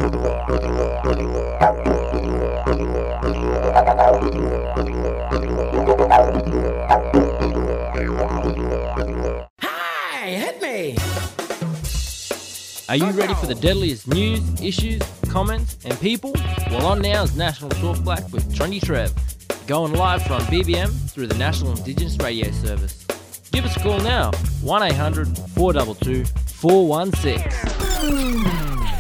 Hey, hit me! Are you ready for the deadliest news, issues, comments, and people? Well, on now is National Talk Black with Trendy Trev, going live from BBM through the National Indigenous Radio Service. Give us a call now, 1-800-422-416.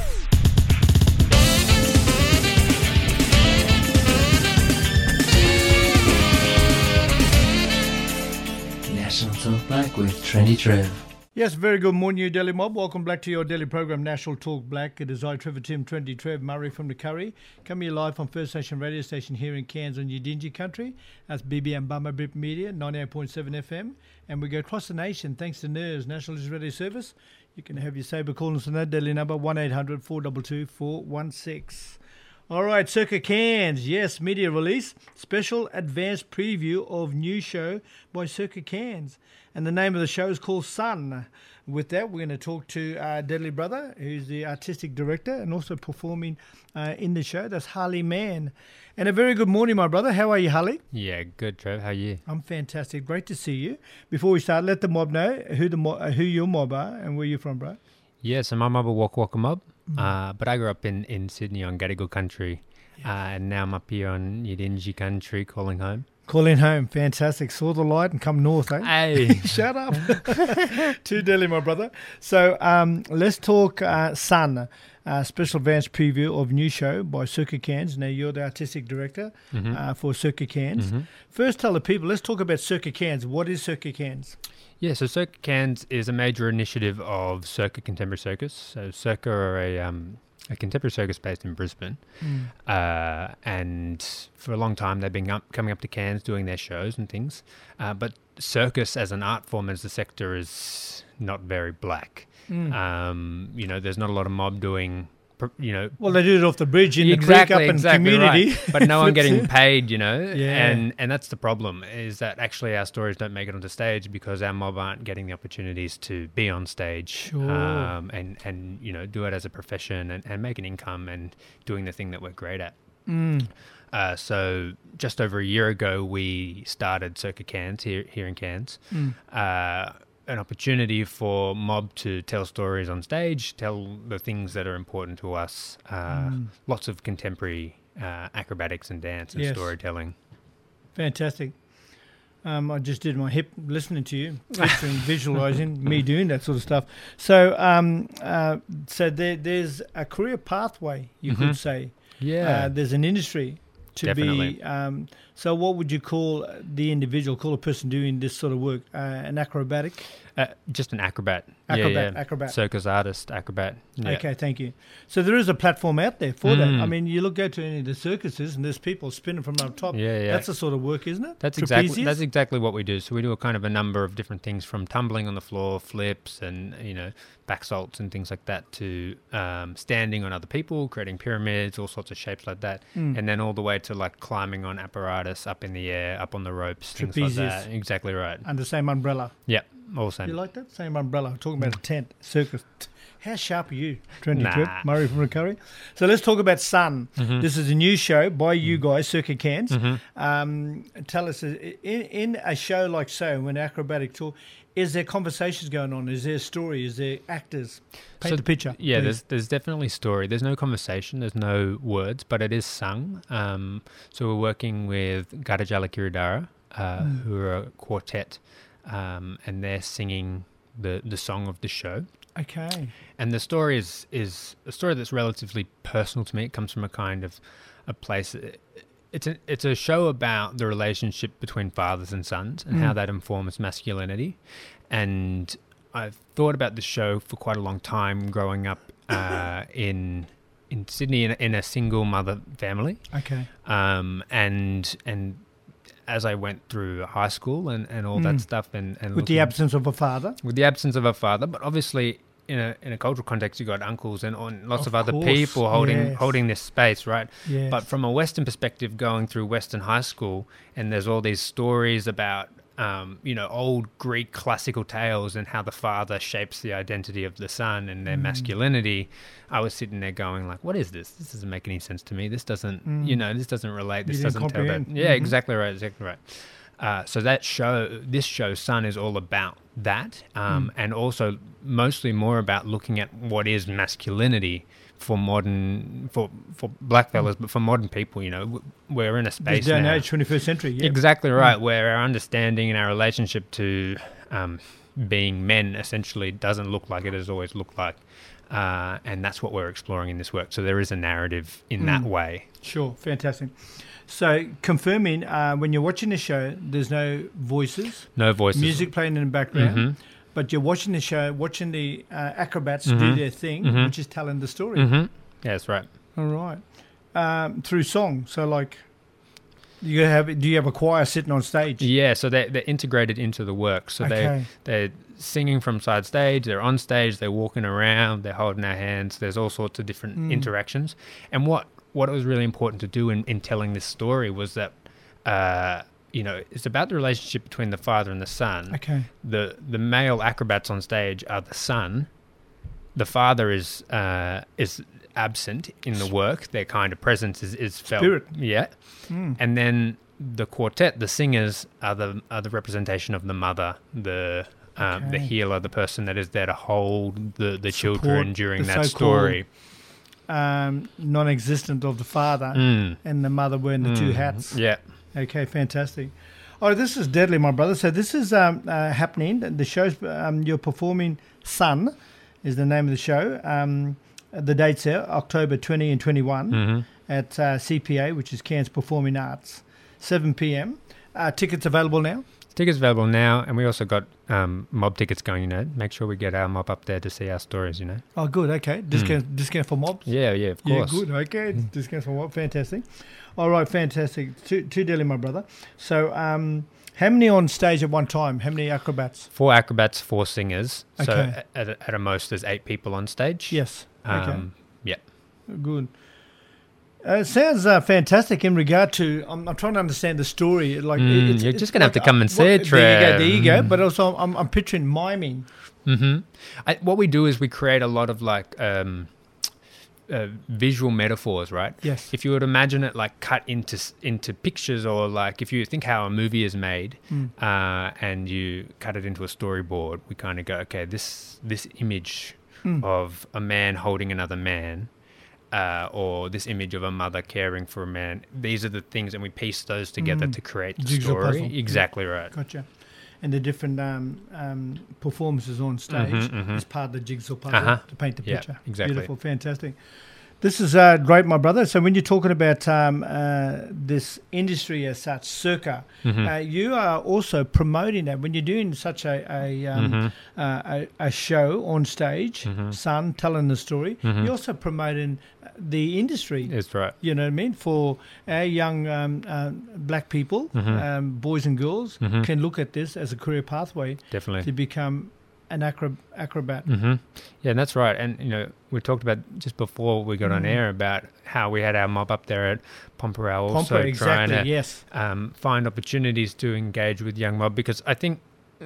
National Talk Black with Trendy Trev. Yes, very good morning, you Delhi mob. Welcome back to your daily program, National Talk Black. It is I, Trevor Tim, Trendy Trev, Murray from the Curry. Coming here live from First Nation radio station here in Cairns on Yidinji country. That's BBM Bummer Bip Media, 98.7 FM. And we go across the nation thanks to NERS, National News Radio Service. You can have your saber call us on that daily number, 1-800-422-416. All right, Circa Cairns, yes, media release, special advanced preview of new show by Circa Cairns. And the name of the show is called Sun. With that, we're going to talk to our Deadly brother, who's the artistic director and also performing in the show. That's Harley Mann. And a very good morning, my brother. How are you, Harley? Yeah, good, Trev. How are you? I'm fantastic. Great to see you. Before we start, let the mob know who your mob are and where you're from, bro. Yeah, so my mob are Waka Waka mob, but I grew up in Sydney on Gadigal country, and now I'm up here on Yidinji country calling home. Calling home, fantastic. Saw the light and come north, eh? Hey! Shut up. Too Delhi, my brother. So let's talk Sun, special advanced preview of new show by Circa Cairns. Now, you're the artistic director for Circa Cairns. First, tell the people, let's talk about Circa Cairns. What is Circa Cairns? Yeah, so Circa Cairns is a major initiative of Circa Contemporary Circus. So Circa are a contemporary circus based in Brisbane. And for a long time, they've been coming up to Cairns doing their shows and things. But circus as an art form, as the sector, is not very black. There's not a lot of mob doing... Well, they do it off the bridge in the creek up in community. Right. But no one getting paid, Yeah. And that's the problem, is that actually our stories don't make it onto stage because our mob aren't getting the opportunities to be on stage. Sure. And do it as a profession and make an income and doing the thing that we're great at. So just over a year ago, we started Circa Cairns here in Cairns. An opportunity for mob to tell stories on stage, tell the things that are important to us. Lots of contemporary acrobatics and dance and storytelling. Fantastic. I just did my hip listening to you, visualizing me doing that sort of stuff. So, there's a career pathway, you could say. Yeah. There's an industry to Definitely. be. So, what would you call the individual? Call a person doing this sort of work an acrobatic? Just an acrobat. Acrobat. Circus artist, acrobat. Yeah. Okay, thank you. So there is a platform out there for that. I mean, you go to any of the circuses and there's people spinning from up top. Yeah. That's the sort of work, isn't it? That's exactly what we do. So we do a number of different things, from tumbling on the floor, flips, and back salts and things like that, to standing on other people, creating pyramids, all sorts of shapes like that, and then all the way to like climbing on apparatus up in the air, up on the ropes, things like that. Exactly right. Under the same umbrella. Yeah, all same. You like that? Same umbrella. Talking about a tent, circus. How sharp are you, Trendy Trip? Murray from Recovery. So let's talk about Sun. This is a new show by you guys, Circa Cairns. Tell us, in a show like so, when acrobatic tour, is there conversations going on? Is there a story? Is there actors? Paint the picture. Yeah, please. there's definitely story. There's no conversation. There's no words, but it is sung. So we're working with Gadajala Kiridara, who are a quartet, and they're singing the song of the show. Okay. And the story is a story that's relatively personal to me. It comes from a kind of a place. It's a show about the relationship between fathers and sons and how that informs masculinity. And I've thought about this show for quite a long time, growing up in Sydney in a single mother family. Okay. And as I went through high school and all that stuff, and with the absence of a father. With the absence of a father, but obviously in a cultural context, you got uncles and lots of other people holding this space, right? Yes. But from a Western perspective, going through Western high school, and there's all these stories about old Greek classical tales and how the father shapes the identity of the son and their masculinity, I was sitting there going like, what is this? This doesn't make any sense to me. This doesn't, this doesn't relate. This doesn't tell that. Yeah, exactly right. Exactly right. So this show, Sun, is all about that, and also mostly more about looking at what is masculinity for black fellas, but for modern people. We're in a space this day and now. age, 21st century. Yep. Exactly right, where our understanding and our relationship to being men essentially doesn't look like it has always looked like, and that's what we're exploring in this work. So there is a narrative in that way. Sure, fantastic. So confirming, when you're watching the show, there's no voices, music playing in the background, but you're watching the show, watching the acrobats do their thing, which is telling the story. Yeah, that's right. All right. Through song. So like, do you have a choir sitting on stage? Yeah, so they're integrated into the work. So they're singing from side stage, they're on stage, they're walking around, they're holding our hands. There's all sorts of different interactions. And what was really important to do in telling this story was that, it's about the relationship between the father and the son. Okay. The male acrobats on stage are the son. The father is absent in the work. Their kind of presence is felt. Spirit. Yeah. And then the quartet, the singers, are the representation of the mother, the healer, the person that is there to hold the children during that story. Non-existent of the father and the mother wearing the two hats. Yeah. Okay, fantastic. Oh, this is deadly, my brother. So this is happening. The show's you're performing. Sun is the name of the show. The dates are October 20 and 21 at CPA, which is Cairns Performing Arts, 7 p.m. Tickets available now? Tickets available now, and we also got mob tickets going, Make sure we get our mob up there to see our stories, Oh, good, okay. Discount for mobs? Yeah, of course. Yeah, good, okay. Discount for mob, fantastic. All right, fantastic. Too deadly, my brother. So, how many on stage at one time? How many acrobats? 4 acrobats, 4 singers. Okay. So, at a most, there's 8 people on stage. Yes, okay. Yeah. Good. It sounds fantastic in regard to. I'm trying to understand the story. You're just going to have to come and see it, Trev. There you go. But also, I'm picturing miming. What we do is we create a lot of visual metaphors, right? Yes. If you would imagine it cut into pictures, or if you think how a movie is made, and you cut it into a storyboard, we kind of go, okay, this image of a man holding another man. Or this image of a mother caring for a man. These are the things, and we piece those together to create the Jigsaw story. puzzle. Exactly right. Gotcha. And the different performances on stage is part of the jigsaw puzzle to paint the picture. Yeah, exactly. Beautiful, fantastic. This is great, my brother. So when you're talking about this industry as such, circa, you are also promoting that. When you're doing such a show on stage, Sun, telling the story, you're also promoting the industry. That's right. You know what I mean? For our young black people, boys and girls, can look at this as a career pathway. Definitely. To become an acrobat. Yeah, and that's right. And, we talked about just before we got on air about how we had our mob up there at Pomperau also trying to find opportunities to engage with young mob, because I think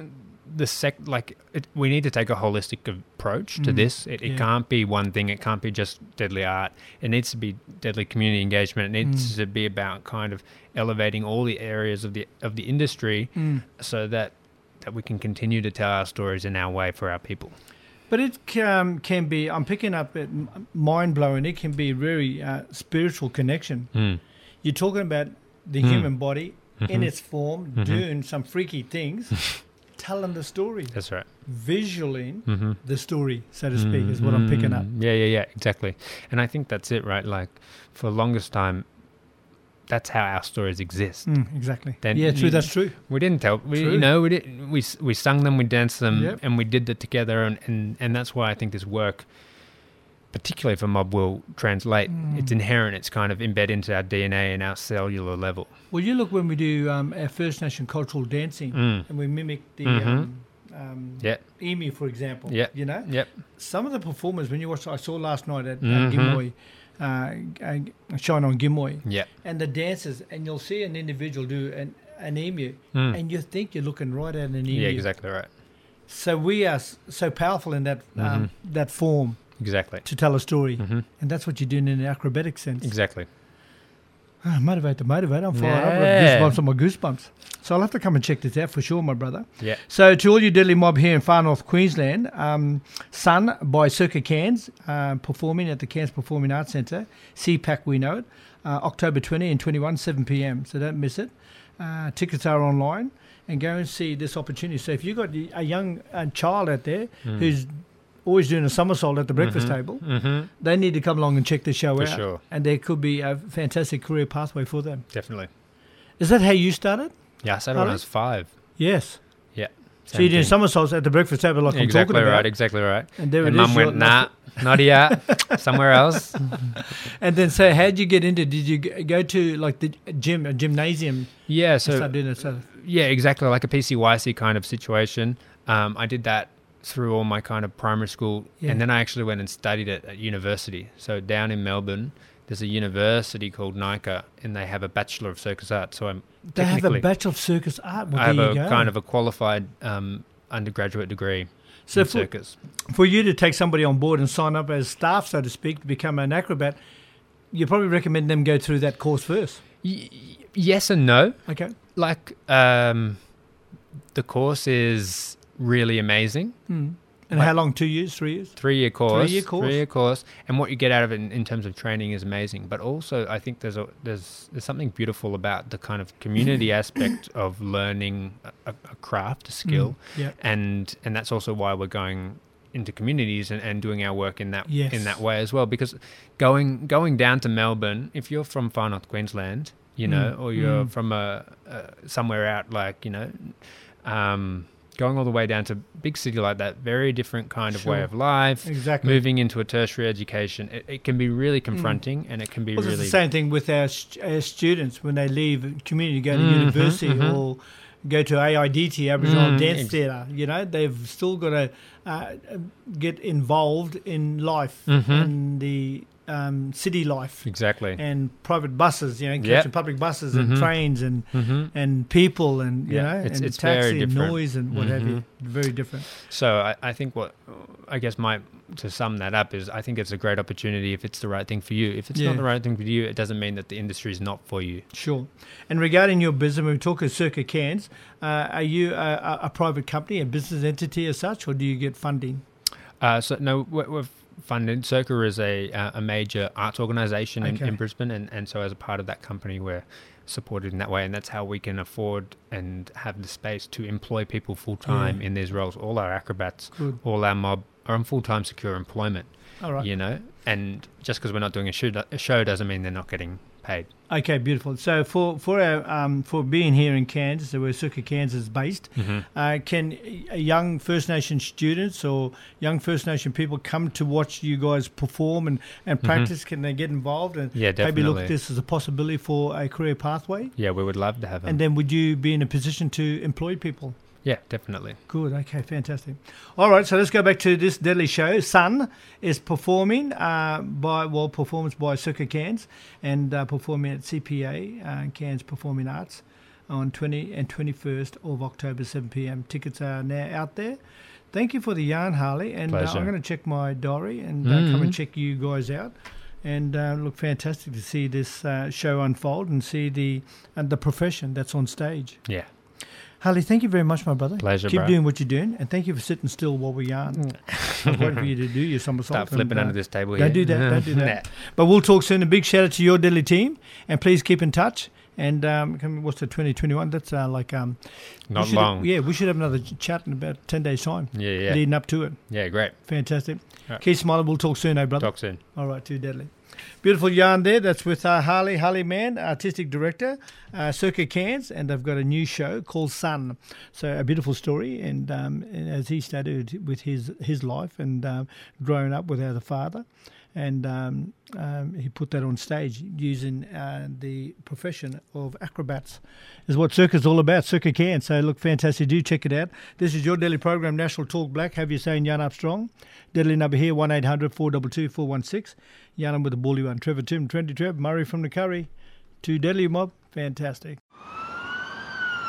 we need to take a holistic approach to this. It can't be one thing. It can't be just deadly art. It needs to be deadly community engagement. It needs to be about kind of elevating all the areas of the industry so that we can continue to tell our stories in our way for our people. But it can be, I'm picking up it, mind-blowing. It can be a very spiritual connection. You're talking about the human body in its form, doing some freaky things, telling the story. That's right. Visualing the story, so to speak, is what I'm picking up. Yeah, exactly. And I think that's it, right? For the longest time, that's how our stories exist. Exactly. Then that's true. We didn't tell. We sung them, we danced them, and we did that together. And that's why I think this work, particularly for mob, will translate. It's inherent. It's kind of embedded into our DNA and our cellular level. Well, you look when we do our First Nation cultural dancing, and we mimic the emu, for example. Some of the performers, when you watch, I saw last night at Gimoy. Shine on Gimoy, and the dances, and you'll see an individual do an emu, and you think you're looking right at an emu. Yeah, exactly right. So we are so powerful in that that form Exactly. to tell a story, and that's what you're doing in the acrobatic sense. Exactly. Motivate to motivate. I'm fired up. I've Yeah. got goosebumps on my goosebumps. So I'll have to come and check this out for sure, my brother. Yeah. So to all you Deadly Mob here in far north Queensland, Sun by Circa Cairns, performing at the Cairns Performing Arts Centre, CPAC we know it, October 20 and 21, 7 p.m. So don't miss it. Tickets are online, and go and see this opportunity. So if you've got a young child out there who's always doing a somersault at the breakfast table, they need to come along and check the show For out. sure. And there could be a fantastic career pathway for them. Definitely. Is that how you started? Yeah, I started when I was 5. Yes. Yeah. So you're doing thing. somersaults at the breakfast table like Exactly I'm talking right, about. exactly right. And there And it is. Mum went, nah, not here, somewhere else. And then, so how'd you get into? Did you go to like the gym, a gymnasium? Yeah, And so start doing it. So yeah, exactly, like a PCYC kind of situation. I did that through all my kind of primary school, Yeah. and then I actually went and studied it at university. So down in Melbourne, there's a university called NICA, and they have a Bachelor of Circus Art. So I'm they have a technically, Bachelor of Circus Art. Well, I have there a you go. kind of a qualified undergraduate degree So in for, circus. for you to take somebody on board and sign up as staff, so to speak, to become an acrobat, you probably recommend them go through that course first. Yes and no. Okay. Like the course is really amazing. And how long? 2 years? 3 years? 3-year course. 3-year course. 3-year course. And what you get out of it in terms of training is amazing. But also, I think there's something beautiful about the kind of community aspect of learning a craft, a skill. Yeah. And that's also why we're going into communities and doing our work in that Yes. in that way as well. Because going down to Melbourne, if you're from far north Queensland, you know, or you're from somewhere out like, you know, going all the way down to big city like that, very different kind of way Sure. of life. Exactly. Moving into a tertiary education, it can be really confronting, and it can be Well, really it's the same thing with our students when they leave community, go to university or go to AIDT, Aboriginal Dance Theatre. You know, they've still got to get involved in life and the city life exactly. and private buses. You know, catching Yep. public buses and trains and people and you Yeah, know it's and very taxi and different. noise and what have you. Very different. So I think to sum that up is I think it's a great opportunity if it's the right thing for you. If it's Yeah. not the right thing for you, it doesn't mean that the industry is not for you. Sure. And regarding your business, when we talk of Circa Cairns, are you a private company, a business entity as such, or do you get funding? So no, we're funded. Circa is a major arts organisation Okay. in Brisbane, and so as a part of that company, we're supported in that way, and that's how we can afford and have the space to employ people full time in these roles. All our acrobats, Good. all our mob are on full time secure employment. All right. You know, and just because we're not doing a show doesn't mean they're not getting paid. Okay, beautiful. So for our for being here in Kansas, so where Circa Cairns is based, can young First Nation students or young First Nation people come to watch you guys perform and practice? Can they get involved and Yeah, maybe look definitely. at this as a possibility for a career pathway? Yeah, we would love to have them. And then would you be in a position to employ people? Yeah, definitely. Good. Okay, fantastic. All right, so let's go back to this deadly show. Sun is performing performance by Circa Cairns and performing at CPA, Cairns Performing Arts, on 20 and 21st of October, 7 p.m. Tickets are now out there. Thank you for the yarn, Harley. And Pleasure. I'm going to check my diary and come and check you guys out. And look, fantastic to see this show unfold and see the profession that's on stage. Yeah. Harley, thank you very much, my brother. Pleasure, Keep bro. doing what you're doing, and thank you for sitting still while we yarn. I'm waiting for you to do your somersault. Start flipping under this table Don't here. do that. Don't do that. Nah. But we'll talk soon. A big shout out to your Deadly team, and please keep in touch. And what's the 2021? That's Not long. We should have another chat in about 10 days' time. Yeah. Leading up to it. Yeah, great. Fantastic. Right. Keep smiling. We'll talk soon, brother. Talk soon. All right, too deadly. Beautiful yarn there. That's with Harley Mann, artistic director, Circa Cairns, and they've got a new show called Sun. So a beautiful story, and as he started with his life and growing up without a father, and he put that on stage using the profession of acrobats is what Circa's all about, Circa Cairns. So look, fantastic. Do check it out. This is your daily program, National Talk Black. Have you saying yarn up strong? Deadly number here, 1-800-422-416. Yarn with the bully one. Trevor Tim, Trendy Trev, Murray from the Curry. To Deadly Mob. Fantastic.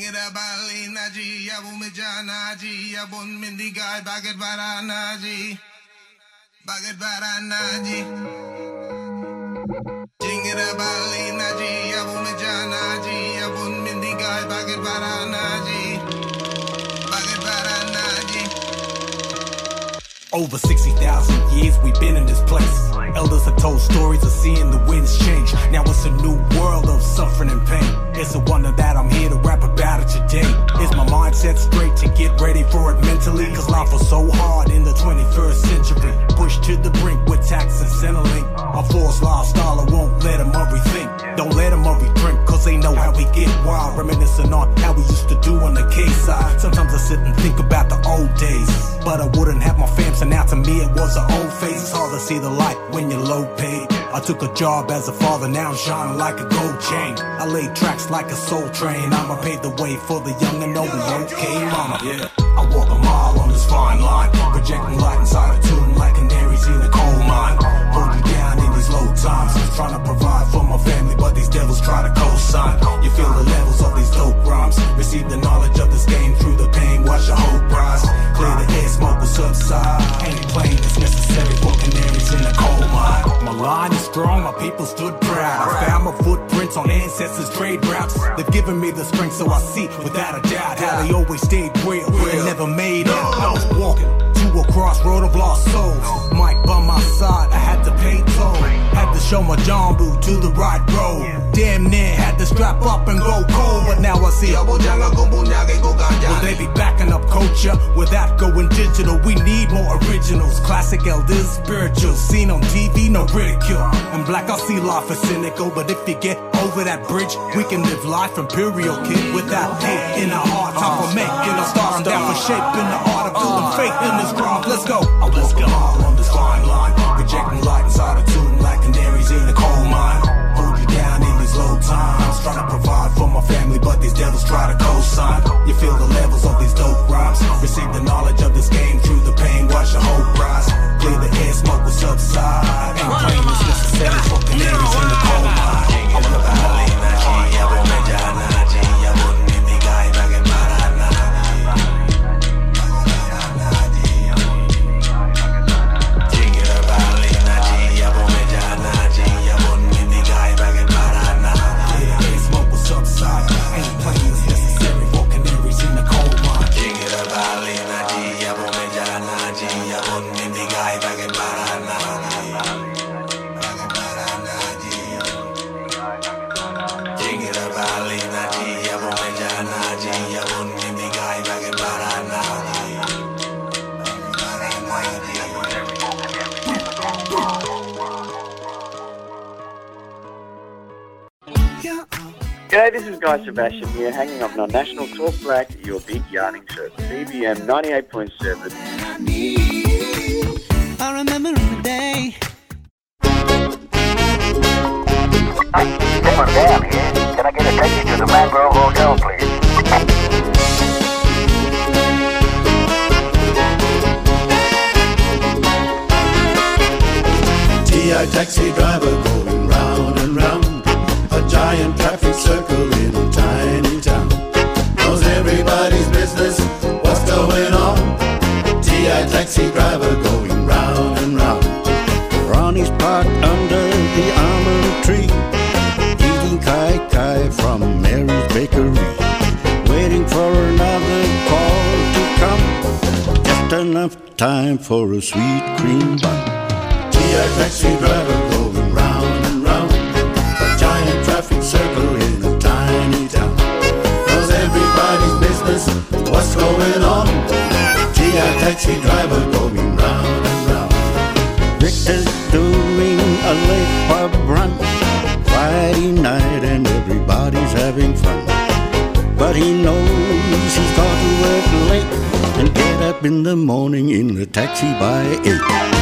Jingira balina ji, abumijana ji, abun mindigai baget barana ji, baget barana ji. Jingira balina ji, abumijana ji, abun mindigai baget barana ji, baget barana ji. Over 60,000 years we've been in this place. Elders have told stories of seeing the winds change. Now it's a new world of suffering and pain. It's a wonder that I'm here to rap about it today. Is my mindset straight to get ready for it mentally? Cause life was so hard in the 21st century. Pushed to the brink with tax and Centrelink. A forced lifestyle, I won't let them rethink. Don't let them drink, cause they know how we get wild. Reminiscing on how we used to do on the K-side. Sometimes I sit and think about the old days, but I wouldn't have my fam, so now to me it was an old face. It's hard to see the light when you're low paid. I took a job as a father, now I'm shining like a gold chain. I laid tracks like a soul train. I'ma pave the way for the young and know we okay, mama. Yeah, I walk a mile on this fine line, projecting light inside a tune like canaries in a coal mine. Hold you down in these low times, trying to provide for my family, but these devils try to co-sign. You feel the levels of these dope rhymes, receive the knowledge of this game through the pain, watch your hope rise. Clear the air, smoke will subside. Ain't plain, it's necessary for canaries in a coal mine. My line is strong, my people stood proud. I found my footprints on ancestors' trade routes. They've given me the strength, so I see without a doubt how they always stayed real and never made up. I was walking to a crossroad of lost souls. Mike by my side, I had to pay toll. Had to show my John Boo to the right road. Damn near had to strap up and go cold, but now I see. Will they be backing up culture without going digital? We need more originals, classic elders, spirituals, seen on TV, no ridicule. In black I see life as cynical, but if you get over that bridge, we can live life imperial, kid, without hate in our heart. Time for making a start, I'm down for shaping the art of building faith in this craft. Let's go. I walk a mile on this fine line, projecting light inside a tune like canaries in a coal mine. Hold you down in these low times, trying to provide for my family, but these devils try to co-sign. You feel the levels of these dope rhymes, receive the knowledge of this game through the pain, watch your hope rise. Clear the air, smoke will subside. Ain't plain, it's necessary for canaries in the coal mine. G'day, this is Guy Sebastian here, hanging up on National Talk Black, your big yarning show, BBM 98.7. I remember in the day. Hey, Stephen down here. Can I get a taxi to the Mangrove Hotel, please? T.I. taxi driver going round and round. A giant traffic circle in a tiny town. Knows everybody's business, what's going on. T.I. taxi driver going round and round. Ronnie's parked under the almond tree, eating kai-kai from Mary's Bakery, waiting for another call to come, just enough time for a sweet cream bun. T.I. taxi driver going round and round. A giant traffic circle in a tiny town. Knows everybody's business, what's going on. T.I. taxi driver going round and round. Victor's doing a late pub run Friday night and everybody's having fun, but he knows he's got to work late and get up in the morning in the taxi by 8.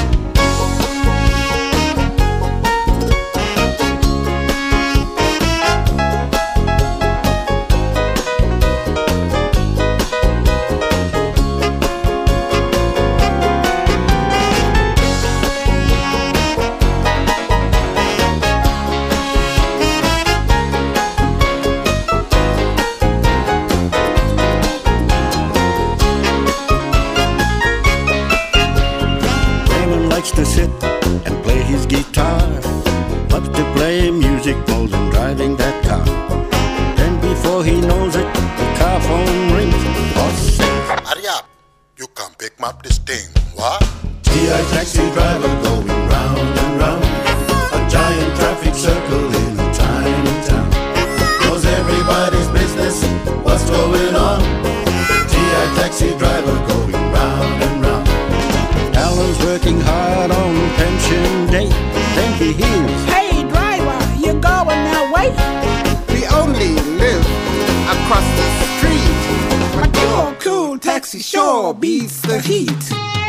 phone rings. Boss says, hurry up, you can pick me up this thing, what? G.I. taxi driver going round and round, a giant traffic circle in a tiny town. Knows everybody's business, what's going on? G.I. taxi driver going round and round. Alan's working hard on pension day. Then he hears, Hey driver, you going that way? We only live across the street, But your cool taxi sure beats the heat.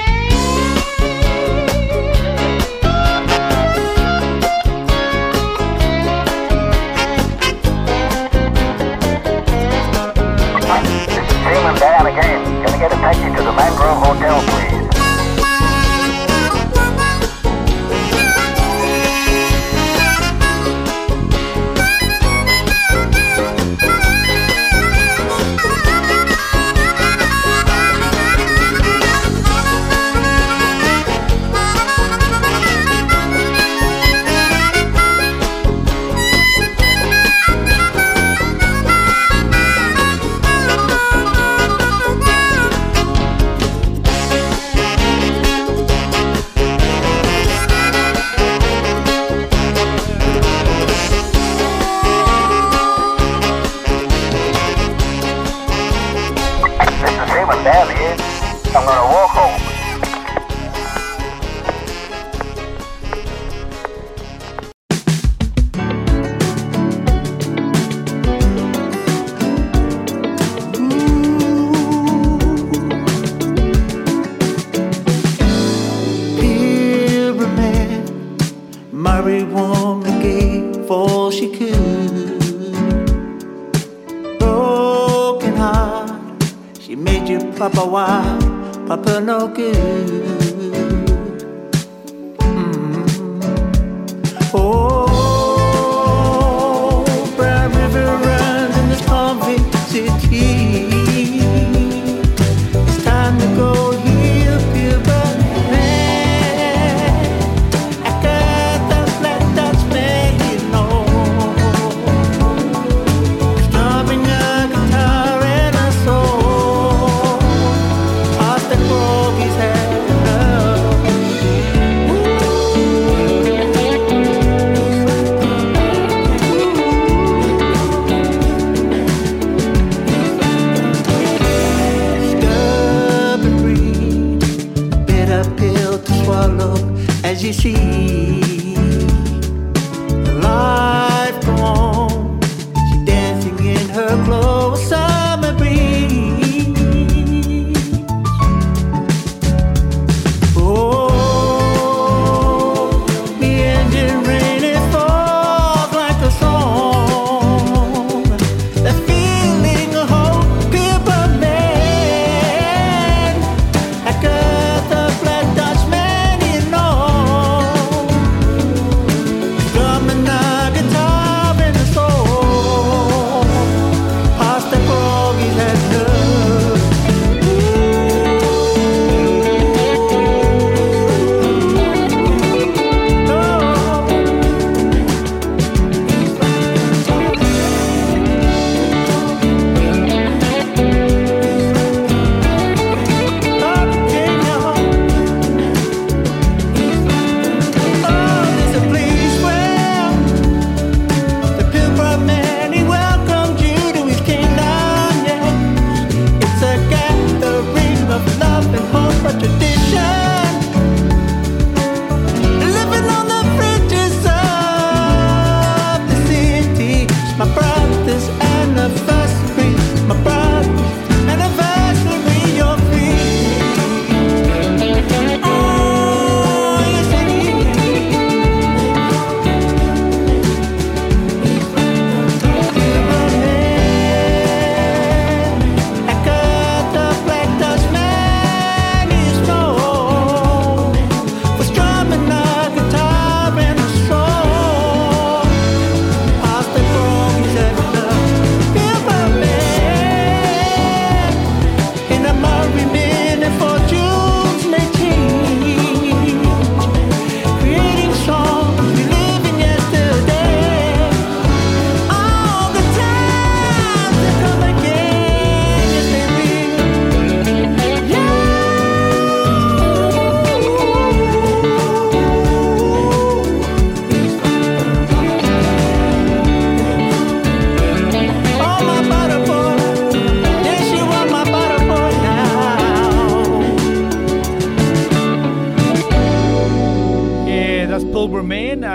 Damon Dan again. Can I get a taxi to the Mangrove Hotel, please? I'm gonna walk home. Pyramid, Mary woman gave all she could. Broken heart, she made you Papa wild, Papa no good. Oh, Brown River runs in this convict city. It's time to go here, Pilbara man. I got the Black Dutchman, you know. Strumming a guitar and a soul. Past the Corgie's head. Stubborn breed, bitter pill to swallow as you see life go on. She dancing in her clothes, summer breeze. Oh, the engine rain, it falls like a song. The feeling of hope, people man. I got the Black Dutchman, you know.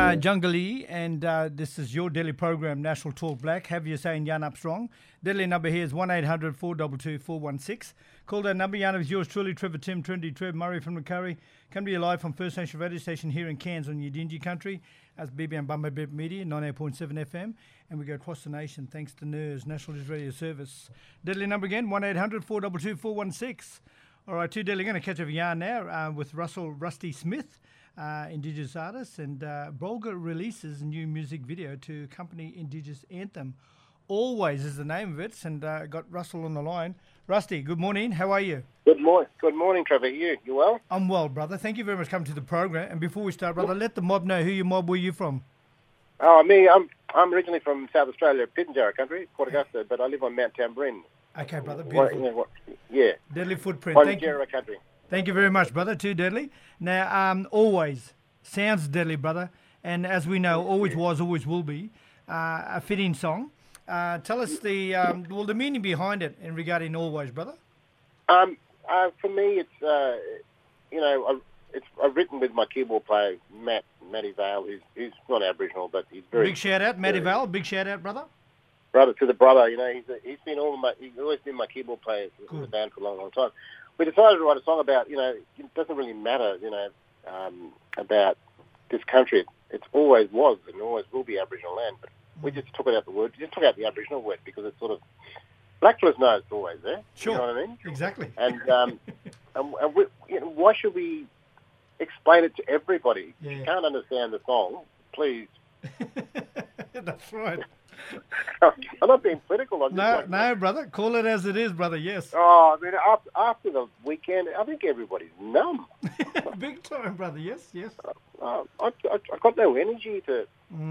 Jungali, and this is your daily program, National Talk Black. Have you saying Yarn Up Strong? Deadly number here is 1-800-422-416. Call that number. Yarn Up is yours truly, Trevor Tim, Trinity Trev, Murray from Macquarie. Come to you live from First Nation Radio Station here in Cairns on Yidinji Country. As BBM Bumba Bip Media, 98.7 FM. And we go across the nation thanks to NERS, National News Radio Service. Deadly number again, 1-800-422-416. All right, two Deadly. Going to catch up a yarn now with Russell Rusty Smith, Indigenous artist, and Brolga releases a new music video to accompany Indigenous anthem. Always is the name of it, and got Russell on the line. Rusty, good morning. How are you? Good morning, Trevor. You well? I'm well, brother. Thank you very much for coming to the program. And before we start, brother, let the mob know who your mob were you from. Oh, me. I'm originally from South Australia, Pitjantjatjara country, Port Augusta, but I live on Mount Tambourine. Okay, brother. Beautiful. Yeah. Deadly footprint. Pitjantjatjara country. Thank you very much, brother. Too Deadly. Now, always sounds deadly, brother. And as we know, always was, always will be a fitting song. Tell us the meaning behind it in regarding always, brother. For me, it's I've written with my keyboard player Matty Vale, who's not Aboriginal, but he's very big shout out, Matty Vale. Big shout out, brother. Brother to the brother. You know, he's always been my keyboard player in the band for a long, long time. We decided to write a song about, it doesn't really matter, about this country. It always was and always will be Aboriginal land, but we just took it out the word. We just took out the Aboriginal word because it's sort of blackfellas know it's always there. Sure. You know what I mean? Exactly. And we, why should we explain it to everybody? Yeah. If you can't understand the song, please. That's right. I'm not being political. No, brother. Call it as it is, brother. Yes. Oh, I mean, after the weekend, I think everybody's numb. Big time, brother. Yes. I got no energy to.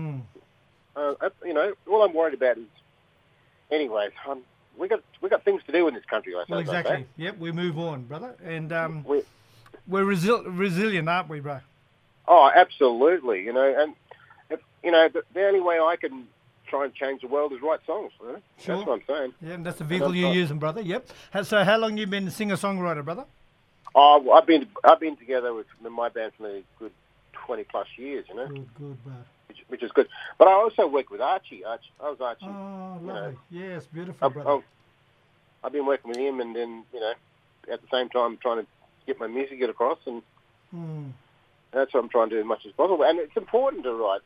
All I'm worried about is, anyways, we got things to do in this country. Well, exactly. Yep, we move on, brother, and we're resilient, aren't we, bro? Oh, absolutely. And the only way I can try and change the world is write songs. Sure. That's what I'm saying. Yeah, and that's the vehicle you're using, brother. Yep. So, how long you been a singer-songwriter, brother? Oh, I've been together with my band for a good 20+ years. Good, bro. Which is good. But I also work with Archie. I was Archie. Oh, lovely. Yes, beautiful, brother. I've been working with him, and then at the same time trying to get my music across, and that's what I'm trying to do as much as possible. And it's important to write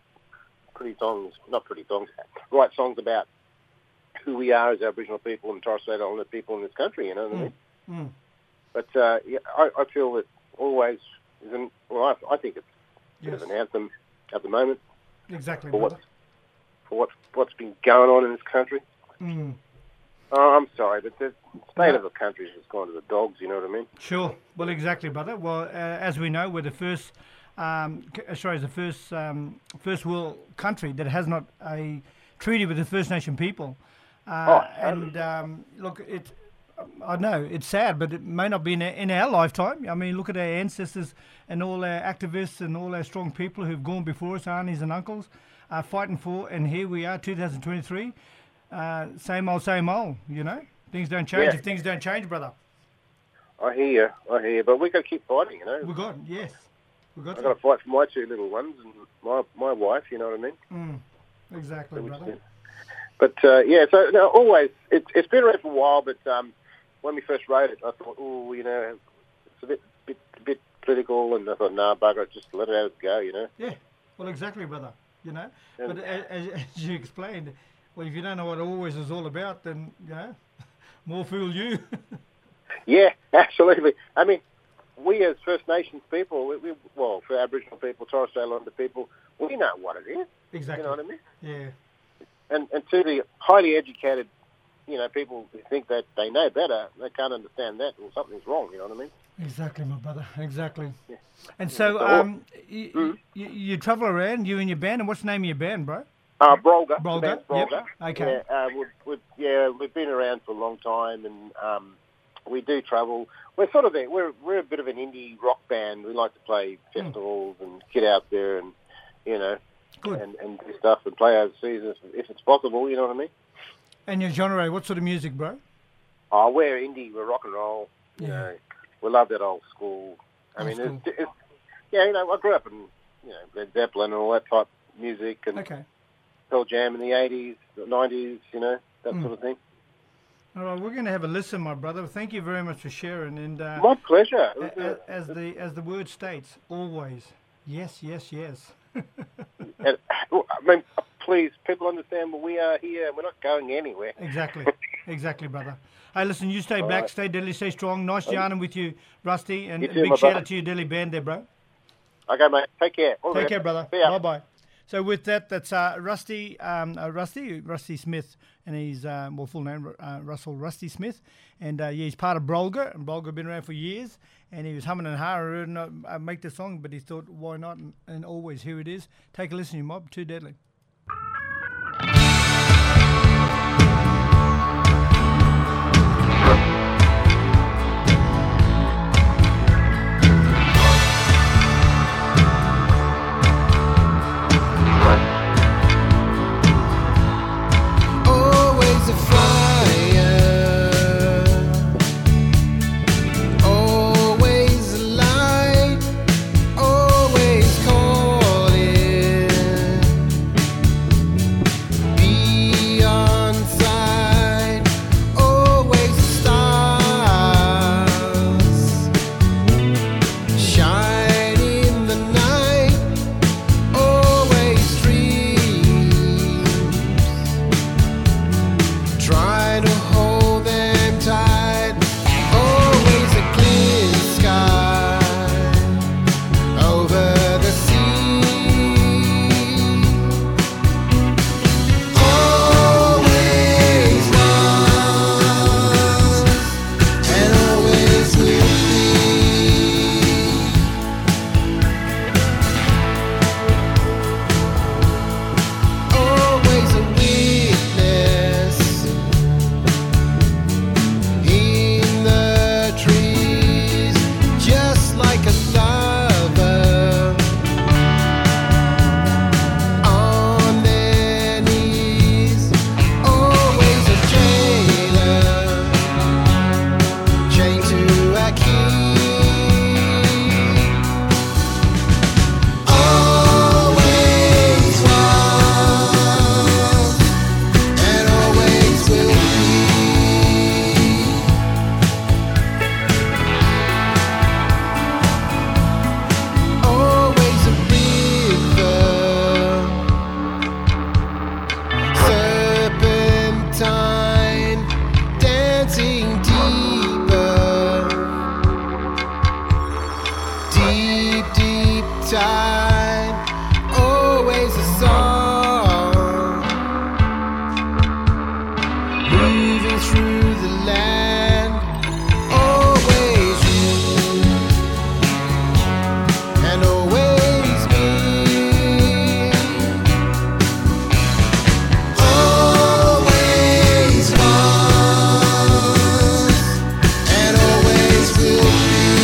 write songs about who we are as Aboriginal people and Torres Strait Islander people in this country. You know what I mean? But I feel that always isn't. Well, I think it's a bit of an anthem at the moment. Exactly. For what's been going on in this country. Oh, I'm sorry, but the state of the country has gone to the dogs. You know what I mean? Sure. Well, exactly, brother. Well, as we know, we're the first. Australia is the first world country that has not a treaty with the First Nation people. Look, I know it's sad, but it may not be in our lifetime. I mean, look at our ancestors and all our activists and all our strong people who've gone before us, aunties and uncles, fighting for. And here we are, 2023. Same old. Things don't change if things don't change, brother. I hear you. But we got to keep fighting. We've got I've got to fight for my two little ones and my wife. You know what I mean? Exactly, brother. But so no, always it's been around for a while. But when we first wrote it, I thought, it's a bit political, and I thought, nah, bugger it, just let it out go. Yeah. Well, exactly, brother. But as you explained, well, if you don't know what always is all about, then more fool you. Yeah, absolutely. I mean, we as First Nations people, for Aboriginal people, Torres Strait Islander people, we know what it is. Exactly. You know what I mean? Yeah. And to the highly educated, people who think that they know better, they can't understand that, or something's wrong. You know what I mean? Exactly, my brother. Exactly. Yeah. And so, you travel around, you and your band, and what's the name of your band, bro? Brolga. Brolga. Brolga. Yep. Okay. We've been around for a long time, and we do travel. We're sort of we're a bit of an indie rock band. We like to play festivals and get out there and and do stuff and play overseas if it's possible. You know what I mean? And your genre, what sort of music, bro? Oh, we're indie. We're rock and roll. Yeah. We love that old school. I mean, I grew up in Led Zeppelin and all that type music and Okay. Pearl Jam in the 80s, the 90s, you know, that Mm. sort of thing. All right, we're going to have a listen, my brother. Thank you very much for sharing. And My pleasure. It was, as the word states, always. Yes, yes, yes. and, I mean, please, people understand we are here. We're not going anywhere. Exactly. Exactly, brother. Hey, listen, you stay All back, right. stay deadly, stay strong. Nice yarning with you, Rusty. And You a too, big my shout brother. out to your Delhi band there, bro. Okay, mate. Take care. All the Take best. care, brother. See ya. Bye-bye. So with that, that's Rusty Smith, and he's, full name, Russell Rusty Smith. And, he's part of Brolga, and Brolga been around for years. And he was humming and hawing, make the song, but he thought, why not? And always, here it is. Take a listen, you mob. Too deadly. Always a fire, always a light, always calling. Be on side, always stars shine in the night, always dreams. Try to hold them tight. Always a clear sky over the sea. Always was and always will be. Always a witness in the trees, just like a lover on their knees. Always a jailer, chained to a key. Always was and always will be. Always a river, serpentine, dancing deeper, deep, deep tide. Always a song, moving through the land. Always you and always me. Always was and always will be.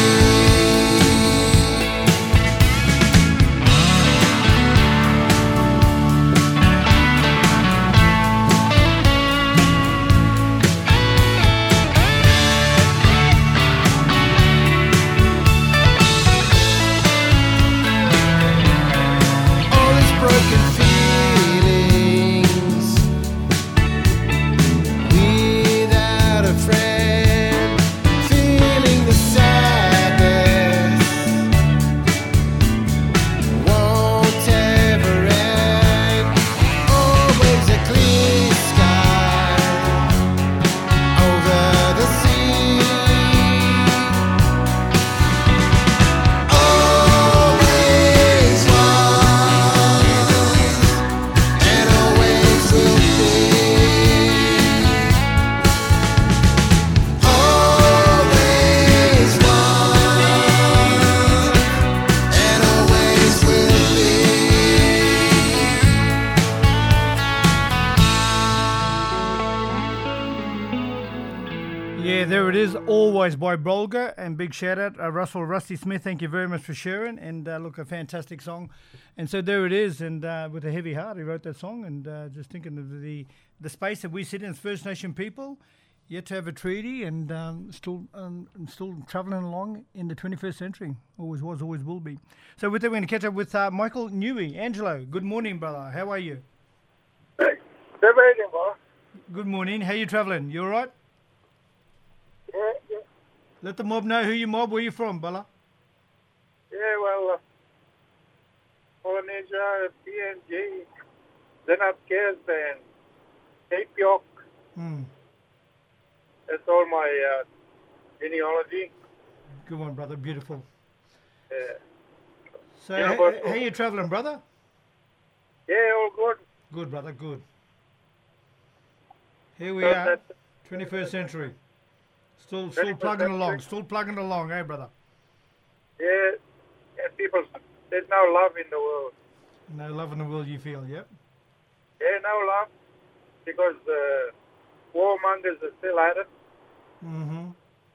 All these broken feelings without a friend, feeling the sadness won't ever end. Always a clear sky over the sea. Always was and always will be. Always was and always will be. Yeah, there it is. Always by Brolga. And big shout out, Russell Rusty Smith. Thank you very much for sharing. And look, a fantastic song. And so there it is. And with a heavy heart, he wrote that song. And just thinking of the space that we sit in as First Nation people, yet to have a treaty, and still travelling along in the 21st century. Always was, always will be. So with that, we're going to catch up with Michael Newey. Angelo, good morning, brother. How are you? Good morning. How you travelling? You all right? Yeah. Let the mob know who you mob. Where you from, brother? Yeah, well, Polynesia, PNG, Zenab Cares, and Cape York. That's all my genealogy. Good one, brother. Beautiful. Yeah. So, Yeah, how you travelling, brother? Yeah, all good. Good, brother. Good. Here we are, 21st century. Still plugging along. Still plugging along, eh, brother? Yeah, and people, there's no love in the world. No love in the world, you feel, yep. Yeah, no love, because the warmongers are still at it. Mm-hmm.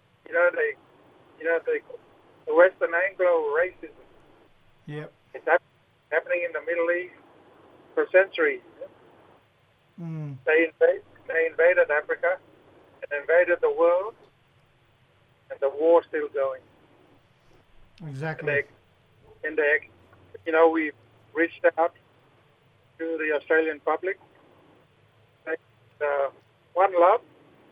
The Western Anglo racism. Yep. It's happening in the Middle East for centuries. They invaded Africa and invaded the world, and the war's still going. Exactly. We've reached out to the Australian public. One love,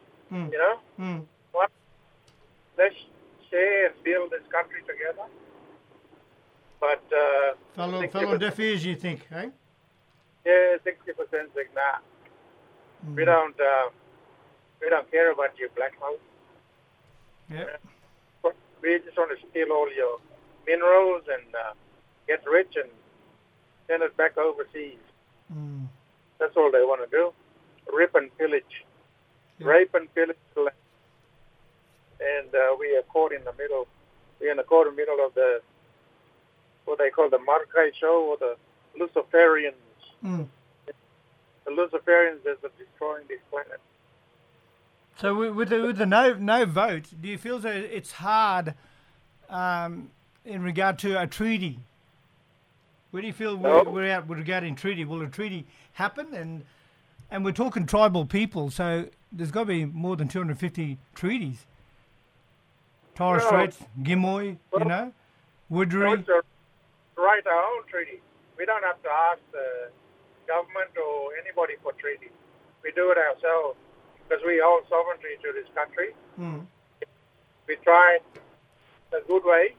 let's share and build this country together. But fell on deaf ears, you think, eh? Yeah, 60% think nah. We don't care about your black house. Yep. We just want to steal all your minerals and get rich and send it back overseas. That's all they want to do. Rip and pillage. Rape and pillage the land. And we are caught in the middle. We're in the middle of what they call the Markai show, or the Luciferians. The Luciferians that are destroying this planet. So with the no vote, do you feel that it's hard in regard to a treaty? Where do you feel we're at regarding treaty? Will a treaty happen? And we're talking tribal people, so there's got to be more than 250 treaties. Torres Straits, Gimoy, Woodry. Write our own treaty. We don't have to ask the government or anybody for treaty. We do it ourselves because we hold sovereignty to this country. We try a good way,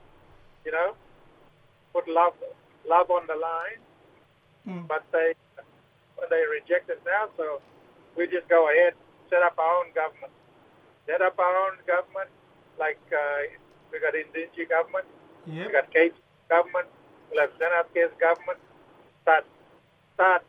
put love on the line, but they reject it now, so we just go ahead, set up our own government. Like we got Indinji government, we got Cape government, we'll have Zenab Cares government. Start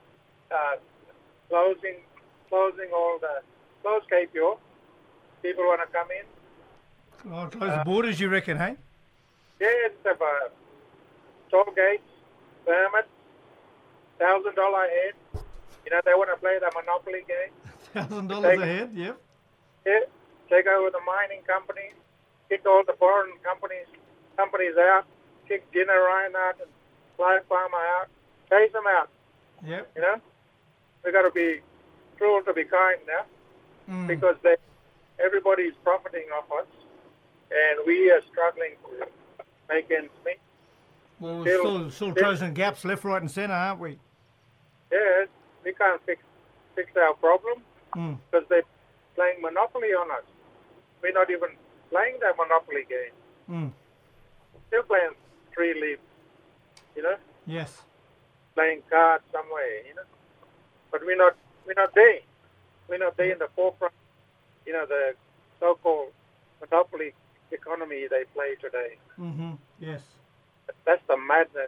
close Cape York. People want to come in. Close the borders, you reckon, hey? Yeah, it's toll gates, permits, $1,000 a head. They want to play the monopoly game. $1,000 a head, yep. Yeah, take over the mining companies, kick all the foreign companies out, kick Dinner Ryan out, and Fly Farmer out, chase them out. Yep. We got to be cruel to be kind now, because everybody's profiting off us, and we are struggling to make ends meet. Well, we're still closing gaps left, right, and centre, aren't we? Yeah, we can't fix our problem because they're playing monopoly on us. We're not even playing that monopoly game. Still playing three leaves, Yes. Playing cards somewhere, But we're not there. We're not there in the forefront. The so-called monopoly economy they play today. Yes. That's the madness.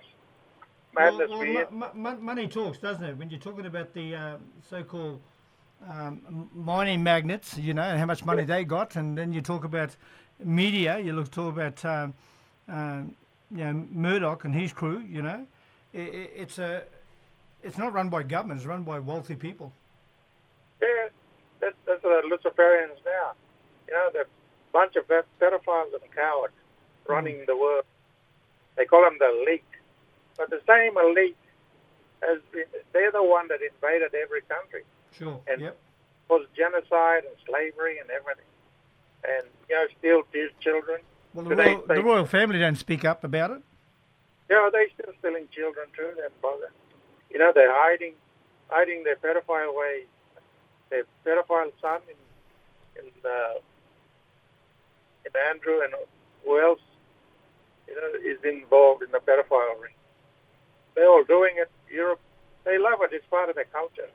Money talks, doesn't it? When you're talking about the so-called mining magnates, and how much money they got, and then you talk about media. You talk about Murdoch and his crew. It's not run by government; it's run by wealthy people. Yeah, that's the Luciferians now. They're a bunch of pedophiles and cowards running the world. They call them the elite. But the same elite, they're the one that invaded every country. Sure. And was genocide and slavery and everything. And, still these children. Well, Today, the royal family don't speak up about it. Yeah, they're still stealing children too. That bother. They're hiding their pedophile ways. Their pedophile son in Andrew, and who else, is involved in the pedophile ring. They're all doing it. Europe, they love it. It's part of their culture.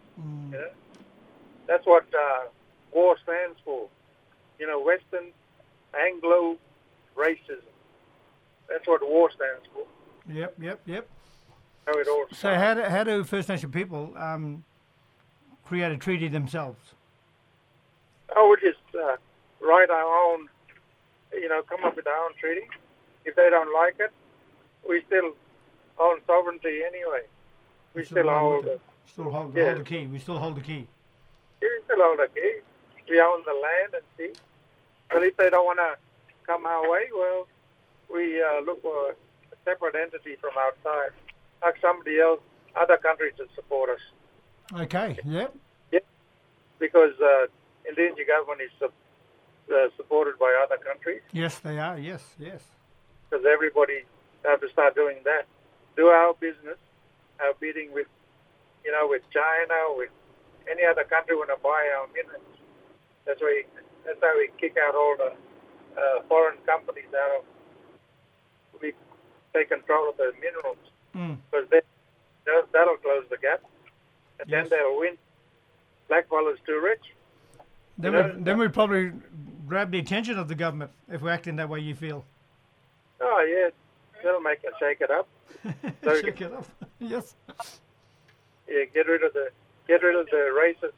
That's what war stands for. Western Anglo racism. That's what war stands for. Yep. How it all So how do First Nation people create a treaty themselves? We just write our own, come up with our own treaty. If they don't like it, we still own sovereignty anyway. We still hold it. Hold the key. We still hold the key. We still hold the key. We own the land and sea. But if they don't want to come our way, well, we look for a separate entity from outside, like somebody else, other countries that support us. Okay, yep. Yeah, because Indigenous government is supported by other countries. Yes, they are, yes. Because everybody have to start doing that. Do our business, our bidding with, with China, with any other country want to buy our minerals. That's how we kick out all the foreign companies out of. We take control of the minerals because that'll close the gap, and then they'll win. Blackfellas too rich. Then we probably grab the attention of the government if we're acting that way. You feel? Oh yeah, that'll make us shake it up. Shake it up. Yes. Yeah, get rid of the racist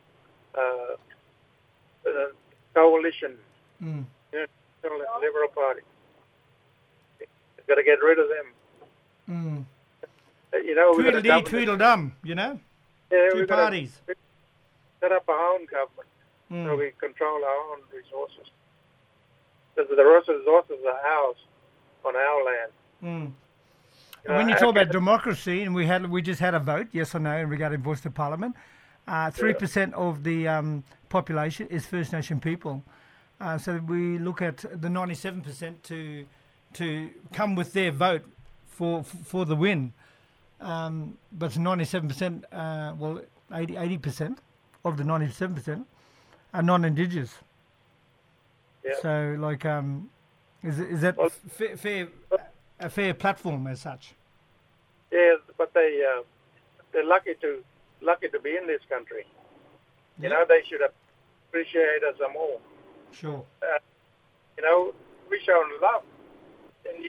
coalition. Liberal Party. Got to get rid of them. Tweedledee, Tweedledum, Yeah, Two parties. Set up our own government so we control our own resources. Because the resources are ours on our land. When you talk about democracy, and we just had a vote, yes or no, regarding voice to Parliament, 3% of the population is First Nation people. So we look at the 97% to come with their vote for the win. But 97%, 80% of the 97% are non-Indigenous. Yeah. So, is that a fair platform as such? Yeah, but they're lucky to be in this country. They should appreciate us more. Sure. We show them love, and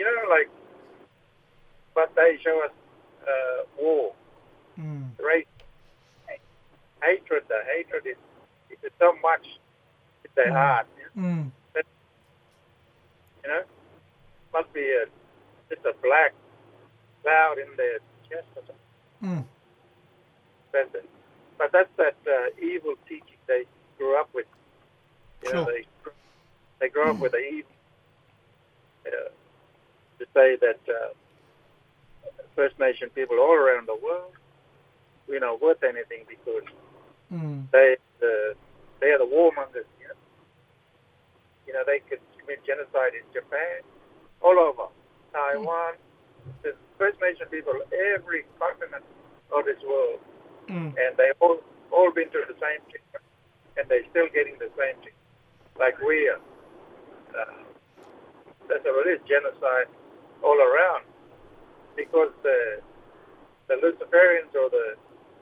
but they show us war, race, hatred. The hatred is so much in their heart. Must be just a black cloud in their chest or something. But that's that evil teaching they grew up with. They grew up with the evil to say that First Nation people all around the world, we're not worth anything because they are the warmongers. They could commit genocide in Japan, all over Taiwan. The First Nation people, every continent of this world, and they've all been through the same thing, and they're still getting the same thing, like we are. That's a real genocide all around, because the Luciferians or the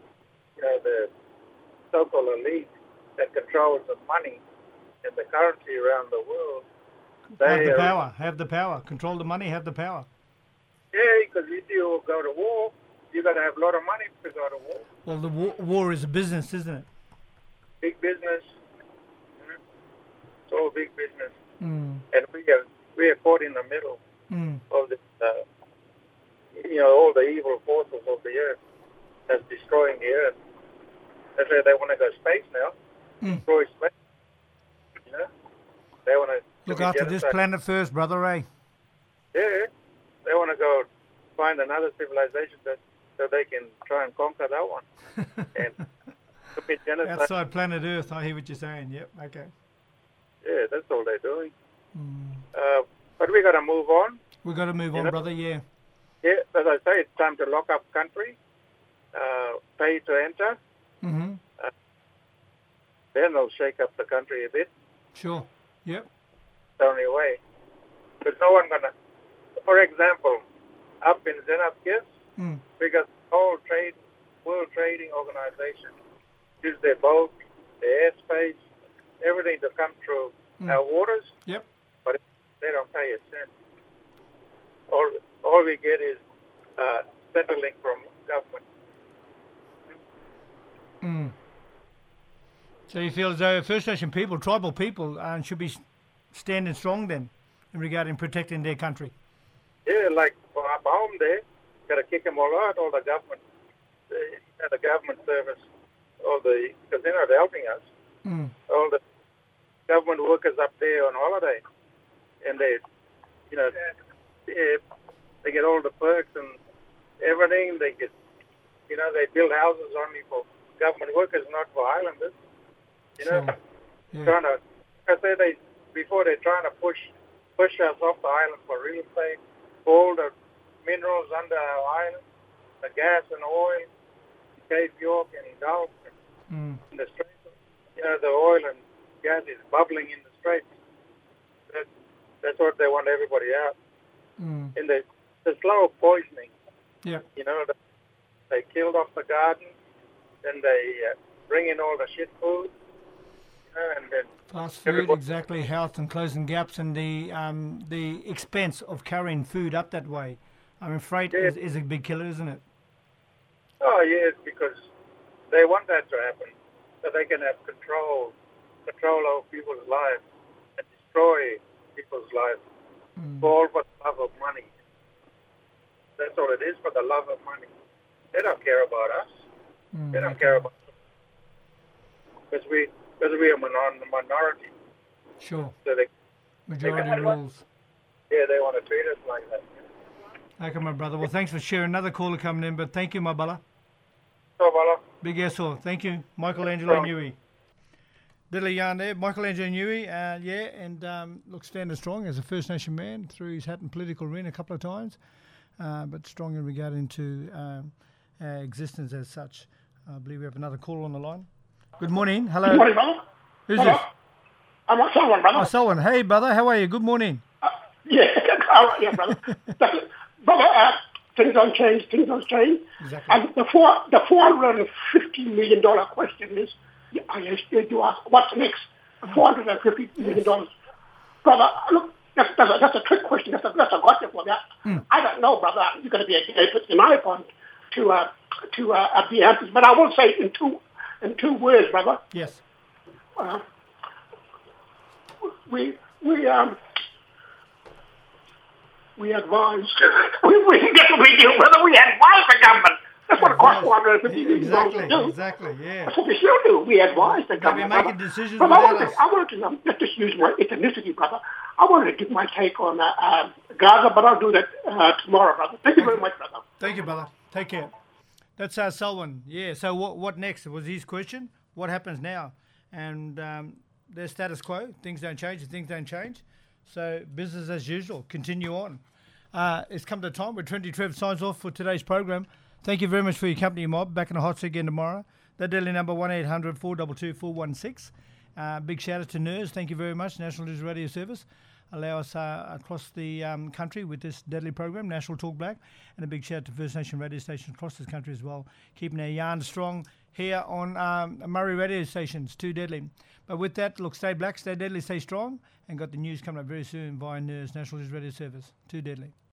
so-called elite that controls the money and the currency around the world. Have the power. Control the money, have the power. Yeah, because if you go to war, you got to have a lot of money to go to war. Well, the war is a business, isn't it? Big business. It's all big business. Mm. And we are caught in the middle of this, all the evil forces of the earth that's destroying the earth. They say they want to go space now. Destroy space. They want to look after this planet first, brother Ray. Yeah, they want to go find another civilization so they can try and conquer that one. And commit genocide. Outside planet Earth, I hear what you're saying. Yep, okay. Yeah, that's all they're doing. But we got to move on. We've got to move on, brother, yeah. Yeah, as I say, it's time to lock up country, pay to enter. Mm-hmm. Then they'll shake up the country a bit. Sure, yep. The only way. There's no one going to... For example, up in Zenabkis, because the whole World Trading Organization use their boat, their airspace, everything to come through our waters. Yep. But they don't pay a cent. All we get is settling from government. So you feel as though First Nation people, tribal people, should be standing strong then in regarding protecting their country? Yeah, like for up home there, got to kick them all out, all the government, the government service, because they're not helping us. All the government workers up there on holiday, and they get all the perks and everything. They get, they build houses only for government workers, not for islanders. Trying to, I say before they're trying to push us off the island for real estate, all the minerals under our island, the gas and oil, Cape York and Gulf, in the Straits. The oil and gas is bubbling in the Straits. That's what they want everybody out. And the slow poisoning. Yeah. They killed off the garden, then they bring in all the shit food. And then fast food, exactly, health and closing gaps, and the expense of carrying food up that way. I mean, freight is a big killer, isn't it? Oh, yes, because they want that to happen, so they can have control over people's lives and destroy people's lives, all for the love of money. That's all it is, for the love of money. They don't care about us. They don't care about us. Because we are a minority. Sure. So Majority rules. Yeah, they want to treat us like that. Okay, my brother. Well, thanks for sharing. Another caller coming in, but thank you, my brother. So, brother. Big SO. Thank you, Michelangelo Newey. Diddly yarn there, Michelangelo Newey, look, standing strong as a First Nation man, threw his hat in political arena a couple of times, but strong in regarding to existence as such. I believe we have another caller on the line. Good morning. Hello. Good morning, brother. Who's Hello? this? I'm Selwyn, brother. Oh, Selwyn. Hey, brother. How are you? Good morning. Yeah, all right, yeah, brother. Brother, things don't change. Exactly. And the $450 million question is, you ask, what's next? $450 million. Brother, look, that's a trick question. That's a gotcha for that. I don't know, brother. You're going to be in my point to the answers. But I will say in two words, brother. Yes. We advise. That's what we do, brother. We advise the government. That's what it costs $450 million to do. Exactly, yeah. That's what we should do. We advise the government. They'll be making decisions I wanted to let's just use my ethnicity, brother. I wanted to give my take on Gaza, but I'll do that tomorrow, brother. Thank you very much, brother. Thank you, brother. Take care. That's Selwyn. Yeah, so what next was his question. What happens now? And their status quo. Things don't change. Things don't change. So business as usual. Continue on. It's come to a time where Trendy Trev signs off for today's program. Thank you very much for your company, mob. Back in the hot seat again tomorrow. That daily number 1-800-422-416. Big shout out to NERS. Thank you very much. National News Radio Service. Allow us across the country with this deadly program, National Talk Black. And a big shout out to First Nation radio stations across this country as well. Keeping our yarn strong here on Murray radio stations. Too deadly. But with that, look, stay black, stay deadly, stay strong. And got the news coming up very soon via NERS, National News Radio Service. Too deadly.